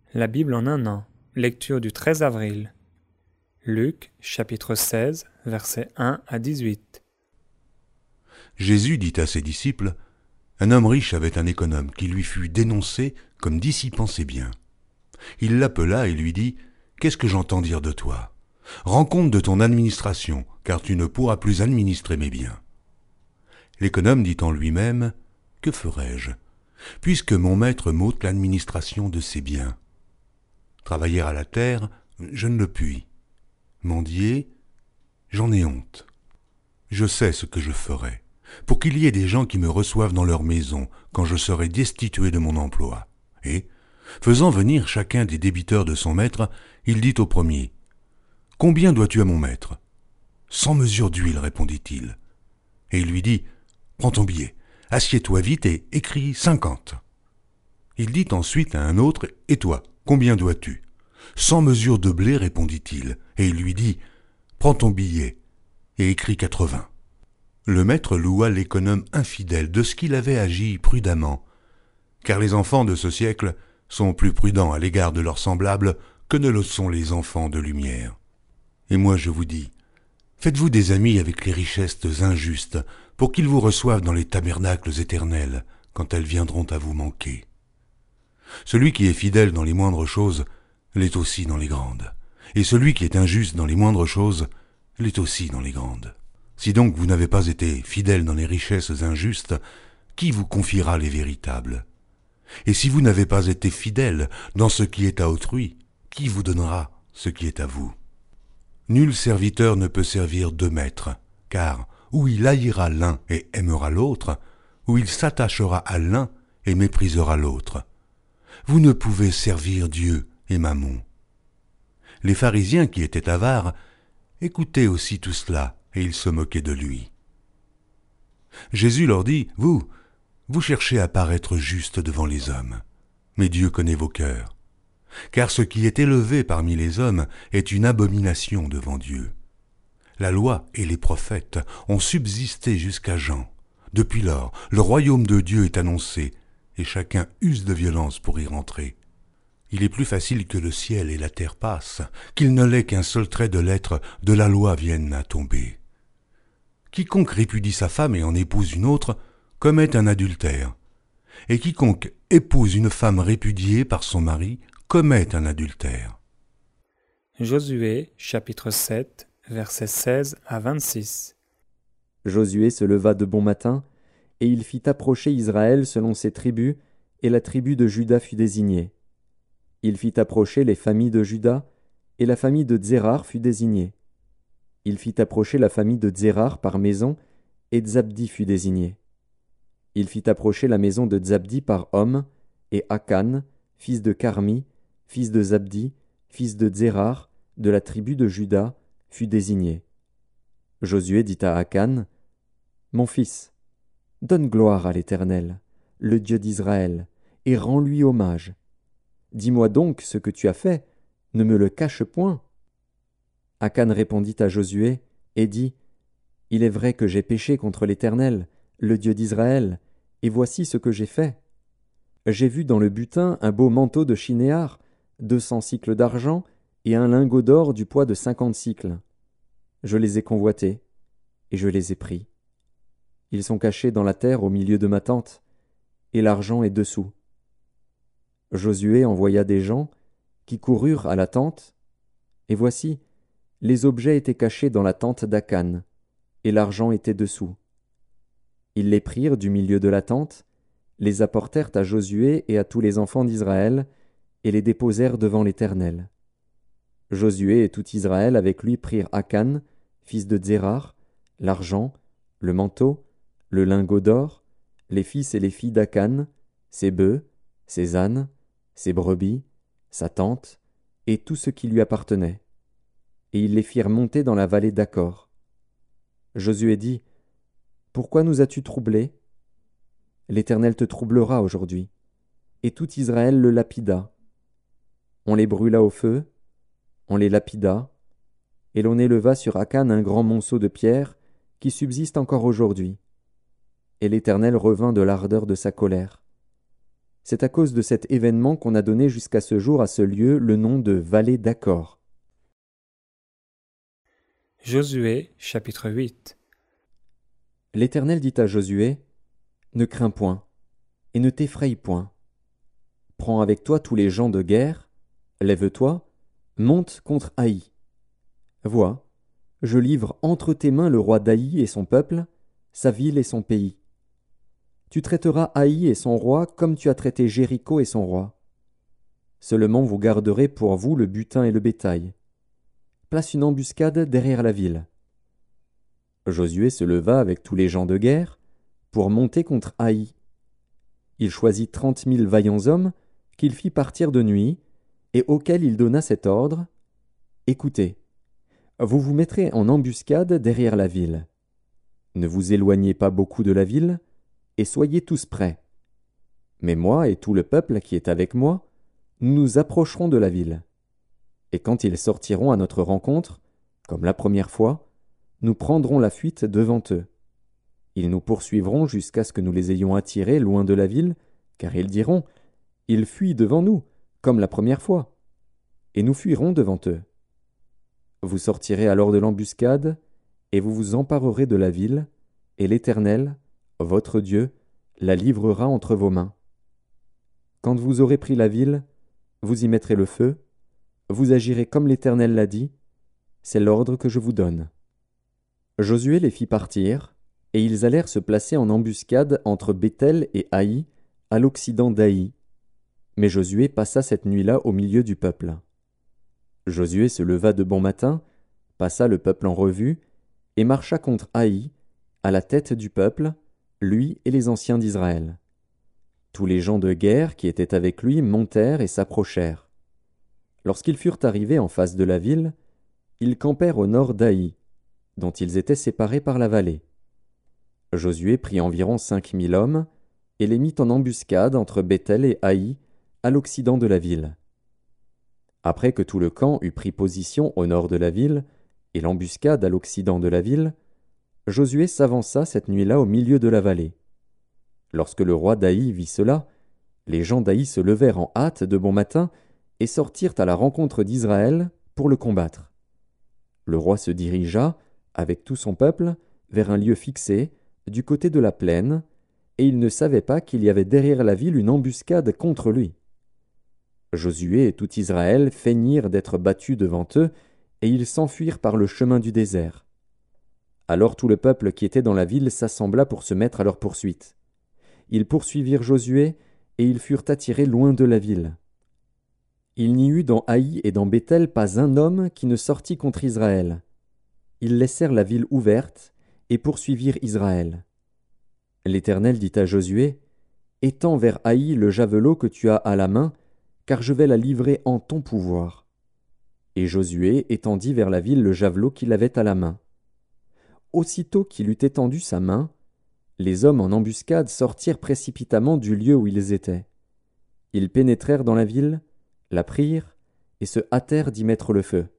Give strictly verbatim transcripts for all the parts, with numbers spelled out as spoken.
La Bible en un an. Lecture du treize avril. Luc, chapitre seize, versets un à dix-huit. Jésus dit à ses disciples, « Un homme riche avait un économe qui lui fut dénoncé comme dissipant ses biens. Il l'appela et lui dit, « Qu'est-ce que j'entends dire de toi ? Rends compte de ton administration, car tu ne pourras plus administrer mes biens. » L'économe dit en lui-même, « Que ferai-je, puisque mon maître m'ôte l'administration de ses biens ? Travailler à la terre, je ne le puis. Mendier, j'en ai honte. Je sais ce que je ferai, pour qu'il y ait des gens qui me reçoivent dans leur maison quand je serai destitué de mon emploi. » Et, faisant venir chacun des débiteurs de son maître, il dit au premier, « Combien dois-tu à mon maître ?»« Cent mesures d'huile, répondit-il. » Et il lui dit, « Prends ton billet, assieds-toi vite et écris cinquante. » Il dit ensuite à un autre, « Et toi, combien dois-tu ?»« Cent mesures de blé, répondit-il. » Et il lui dit, « Prends ton billet et écris quatre-vingts. » Le maître loua l'économe infidèle de ce qu'il avait agi prudemment, car les enfants de ce siècle sont plus prudents à l'égard de leurs semblables que ne le sont les enfants de lumière. Et moi je vous dis, faites-vous des amis avec les richesses injustes, pour qu'ils vous reçoivent dans les tabernacles éternels, quand elles viendront à vous manquer. Celui qui est fidèle dans les moindres choses, l'est aussi dans les grandes, et celui qui est injuste dans les moindres choses, l'est aussi dans les grandes. Si donc vous n'avez pas été fidèle dans les richesses injustes, qui vous confiera les véritables ? Et si vous n'avez pas été fidèle dans ce qui est à autrui, qui vous donnera ce qui est à vous ? Nul serviteur ne peut servir deux maîtres, car ou il haïra l'un et aimera l'autre, ou il s'attachera à l'un et méprisera l'autre. Vous ne pouvez servir Dieu et Mammon. Les pharisiens qui étaient avares écoutaient aussi tout cela, et ils se moquaient de lui. Jésus leur dit, « Vous, vous cherchez à paraître juste devant les hommes, mais Dieu connaît vos cœurs. Car ce qui est élevé parmi les hommes est une abomination devant Dieu. La loi et les prophètes ont subsisté jusqu'à Jean. Depuis lors, le royaume de Dieu est annoncé, et chacun use de violence pour y rentrer. Il est plus facile que le ciel et la terre passent, qu'il ne l'est qu'un seul trait de lettre de la loi vienne à tomber. Quiconque répudie sa femme et en épouse une autre commet un adultère, et quiconque épouse une femme répudiée par son mari commet un adultère. » Josué, chapitre sept, versets seize à vingt-six. Josué se leva de bon matin, et il fit approcher Israël selon ses tribus, et la tribu de Juda fut désignée. Il fit approcher les familles de Juda, et la famille de Tsérar fut désignée. Il fit approcher la famille de Tsérar par maison, et Zabdi fut désigné. Il fit approcher la maison de Zabdi par homme, et Akan, fils de Carmi, fils de Zabdi, fils de Tsérar, de la tribu de Juda, fut désigné. Josué dit à Akan, « Mon fils, donne gloire à l'Éternel, le Dieu d'Israël, et rends-lui hommage. Dis-moi donc ce que tu as fait, ne me le cache point. » Akan répondit à Josué et dit, « Il est vrai que j'ai péché contre l'Éternel, le Dieu d'Israël, et voici ce que j'ai fait. J'ai vu dans le butin un beau manteau de chinéar, deux cents cycles d'argent, et un lingot d'or du poids de cinquante cycles. Je les ai convoités, et je les ai pris. Ils sont cachés dans la terre au milieu de ma tente, et l'argent est dessous. » Josué envoya des gens qui coururent à la tente, et voici, les objets étaient cachés dans la tente d'Akan, et l'argent était dessous. Ils les prirent du milieu de la tente, les apportèrent à Josué et à tous les enfants d'Israël, et les déposèrent devant l'Éternel. Josué et tout Israël avec lui prirent Akan, fils de Tsérar, l'argent, le manteau, le lingot d'or, les fils et les filles d'Akan, ses bœufs, ses ânes, ses brebis, sa tente, et tout ce qui lui appartenait. Et ils les firent monter dans la vallée d'Accor. Josué dit, « Pourquoi nous as-tu troublés ? L'Éternel te troublera aujourd'hui. » Et tout Israël le lapida. On les brûla au feu, on les lapida, et l'on éleva sur Akan un grand monceau de pierre qui subsiste encore aujourd'hui. Et l'Éternel revint de l'ardeur de sa colère. C'est à cause de cet événement qu'on a donné jusqu'à ce jour à ce lieu le nom de vallée d'Accord. Josué, chapitre huit. L'Éternel dit à Josué, « Ne crains point, et ne t'effraie point. Prends avec toi tous les gens de guerre, lève-toi, monte contre Haï. Vois, je livre entre tes mains le roi d'Haï et son peuple, sa ville et son pays. Tu traiteras Haï et son roi comme tu as traité Jéricho et son roi. Seulement vous garderez pour vous le butin et le bétail. Place une embuscade derrière la ville. » Josué se leva avec tous les gens de guerre pour monter contre Haï. Il choisit trente mille vaillants hommes qu'il fit partir de nuit et auxquels il donna cet ordre. « Écoutez, vous vous mettrez en embuscade derrière la ville. Ne vous éloignez pas beaucoup de la ville et soyez tous prêts. Mais moi et tout le peuple qui est avec moi, nous nous approcherons de la ville. Et quand ils sortiront à notre rencontre, comme la première fois, nous prendrons la fuite devant eux. Ils nous poursuivront jusqu'à ce que nous les ayons attirés loin de la ville, car ils diront « Ils fuient devant nous, comme la première fois. » Et nous fuirons devant eux. Vous sortirez alors de l'embuscade, et vous vous emparerez de la ville, et l'Éternel, votre Dieu, la livrera entre vos mains. Quand vous aurez pris la ville, vous y mettrez le feu, vous agirez comme l'Éternel l'a dit, c'est l'ordre que je vous donne. » Josué les fit partir, et ils allèrent se placer en embuscade entre Béthel et Haï, à l'occident d'Haï. Mais Josué passa cette nuit-là au milieu du peuple. Josué se leva de bon matin, passa le peuple en revue, et marcha contre Haï, à la tête du peuple, lui et les anciens d'Israël. Tous les gens de guerre qui étaient avec lui montèrent et s'approchèrent. Lorsqu'ils furent arrivés en face de la ville, ils campèrent au nord d'Haï, dont ils étaient séparés par la vallée. Josué prit environ cinq mille hommes et les mit en embuscade entre Béthel et Haï, à l'occident de la ville. Après que tout le camp eut pris position au nord de la ville et l'embuscade à l'occident de la ville, Josué s'avança cette nuit-là au milieu de la vallée. Lorsque le roi d'Haï vit cela, les gens d'Haï se levèrent en hâte de bon matin et sortirent à la rencontre d'Israël pour le combattre. Le roi se dirigea, avec tout son peuple, vers un lieu fixé, du côté de la plaine, et il ne savait pas qu'il y avait derrière la ville une embuscade contre lui. Josué et tout Israël feignirent d'être battus devant eux, et ils s'enfuirent par le chemin du désert. Alors tout le peuple qui était dans la ville s'assembla pour se mettre à leur poursuite. Ils poursuivirent Josué, et ils furent attirés loin de la ville. Il n'y eut dans Haï et dans Béthel pas un homme qui ne sortit contre Israël. Ils laissèrent la ville ouverte et poursuivirent Israël. L'Éternel dit à Josué, « Étends vers Haï le javelot que tu as à la main, car je vais la livrer en ton pouvoir. » Et Josué étendit vers la ville le javelot qu'il avait à la main. Aussitôt qu'il eut étendu sa main, les hommes en embuscade sortirent précipitamment du lieu où ils étaient. Ils pénétrèrent dans la ville, la prirent, et se hâtèrent d'y mettre le feu.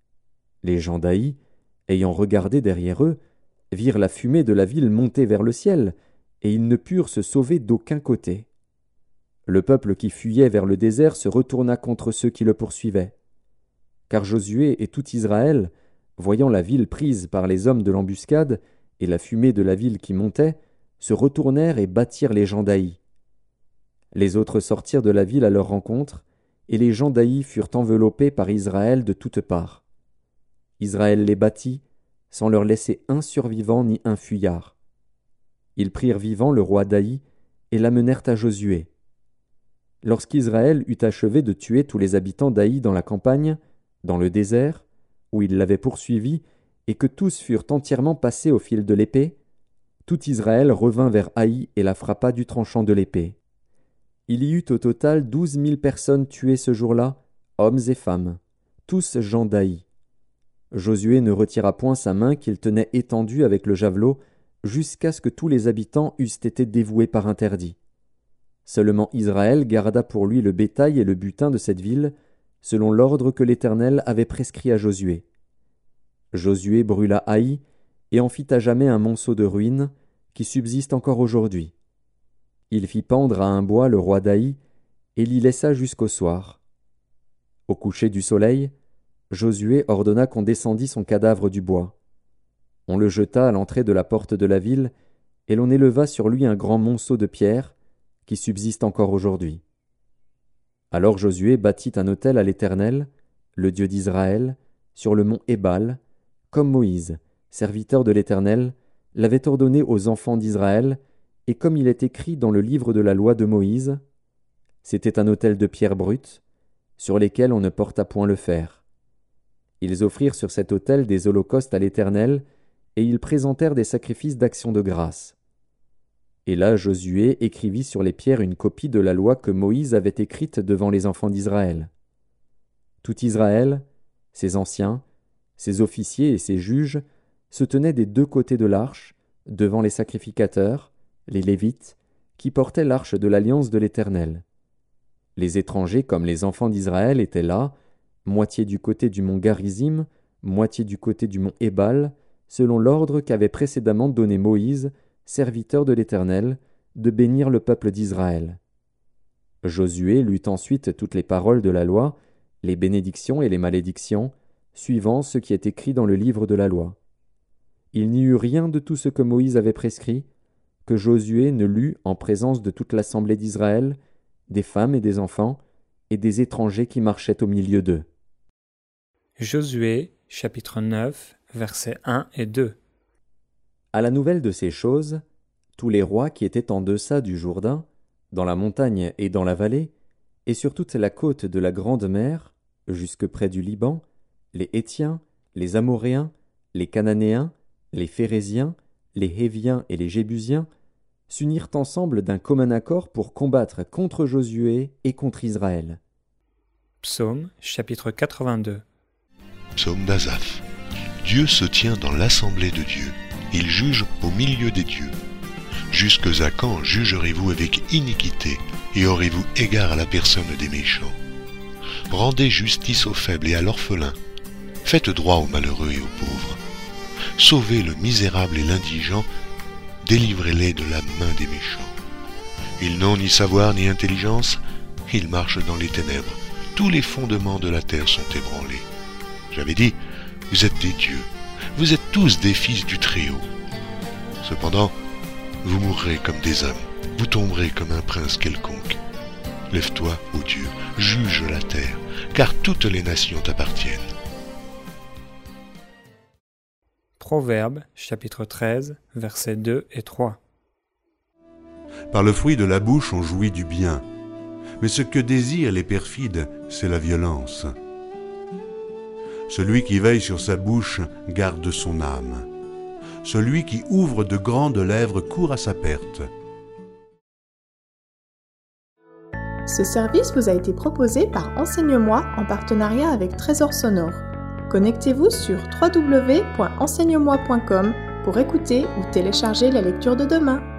Les gens d'Haï, ayant regardé derrière eux, virent la fumée de la ville monter vers le ciel, et ils ne purent se sauver d'aucun côté. Le peuple qui fuyait vers le désert se retourna contre ceux qui le poursuivaient. Car Josué et tout Israël, voyant la ville prise par les hommes de l'embuscade et la fumée de la ville qui montait, se retournèrent et battirent les gens d'Haï. Les autres sortirent de la ville à leur rencontre, et les gens d'Haï furent enveloppés par Israël de toutes parts. Israël les battit, sans leur laisser un survivant ni un fuyard. Ils prirent vivant le roi d'Haï et l'amenèrent à Josué. Lorsqu'Israël eut achevé de tuer tous les habitants d'Haï dans la campagne, dans le désert, où il l'avait poursuivi, et que tous furent entièrement passés au fil de l'épée, tout Israël revint vers Haï et la frappa du tranchant de l'épée. Il y eut au total douze mille personnes tuées ce jour-là, hommes et femmes, tous gens d'Haï. Josué ne retira point sa main qu'il tenait étendue avec le javelot, jusqu'à ce que tous les habitants eussent été dévoués par interdit. Seulement Israël garda pour lui le bétail et le butin de cette ville, selon l'ordre que l'Éternel avait prescrit à Josué. Josué brûla Haï et en fit à jamais un monceau de ruines qui subsiste encore aujourd'hui. Il fit pendre à un bois le roi d'Aï et l'y laissa jusqu'au soir. Au coucher du soleil, Josué ordonna qu'on descendît son cadavre du bois. On le jeta à l'entrée de la porte de la ville, et l'on éleva sur lui un grand monceau de pierre, qui subsiste encore aujourd'hui. Alors Josué bâtit un autel à l'Éternel, le Dieu d'Israël, sur le mont Ébal, comme Moïse, serviteur de l'Éternel, l'avait ordonné aux enfants d'Israël, et comme il est écrit dans le livre de la loi de Moïse. C'était un autel de pierre brute, sur lesquels on ne porta point le fer. Ils offrirent sur cet autel des holocaustes à l'Éternel, et ils présentèrent des sacrifices d'action de grâce. Et là Josué écrivit sur les pierres une copie de la loi que Moïse avait écrite devant les enfants d'Israël. Tout Israël, ses anciens, ses officiers et ses juges, se tenaient des deux côtés de l'arche, devant les sacrificateurs, les Lévites, qui portaient l'arche de l'alliance de l'Éternel. Les étrangers comme les enfants d'Israël étaient là, moitié du côté du mont Garizim, moitié du côté du mont Ébal, selon l'ordre qu'avait précédemment donné Moïse, serviteur de l'Éternel, de bénir le peuple d'Israël. Josué lut ensuite toutes les paroles de la loi, les bénédictions et les malédictions, suivant ce qui est écrit dans le livre de la loi. Il n'y eut rien de tout ce que Moïse avait prescrit, que Josué ne lut en présence de toute l'assemblée d'Israël, des femmes et des enfants, et des étrangers qui marchaient au milieu d'eux. Josué, chapitre neuf, versets un et deux. À la nouvelle de ces choses, tous les rois qui étaient en deçà du Jourdain, dans la montagne et dans la vallée, et sur toute la côte de la grande mer, jusque près du Liban, les Hétiens, les Amoréens, les Cananéens, les Phéréziens, les Héviens et les Jébusiens, s'unirent ensemble d'un commun accord pour combattre contre Josué et contre Israël. Psaume, chapitre quatre-vingt-deux. Psaume d'Asaph. Dieu se tient dans l'assemblée de Dieu. Il juge au milieu des dieux. Jusque à quand jugerez-vous avec iniquité et aurez-vous égard à la personne des méchants? Rendez justice aux faibles et à l'orphelin. Faites droit aux malheureux et aux pauvres. Sauvez le misérable et l'indigent. Délivrez-les de la main des méchants. Ils n'ont ni savoir ni intelligence. Ils marchent dans les ténèbres. Tous les fondements de la terre sont ébranlés. J'avais dit, vous êtes des dieux. Vous êtes tous des fils du Très-Haut. Cependant, vous mourrez comme des hommes. Vous tomberez comme un prince quelconque. Lève-toi, ô Dieu, juge la terre, car toutes les nations t'appartiennent. Proverbes, chapitre treize, versets deux et trois. Par le fruit de la bouche on jouit du bien, mais ce que désirent les perfides, c'est la violence. Celui qui veille sur sa bouche garde son âme. Celui qui ouvre de grandes lèvres court à sa perte. Ce service vous a été proposé par Enseigne-moi en partenariat avec Trésor Sonore. Connectez-vous sur w w w point enseigne moi point com pour écouter ou télécharger la lecture de demain.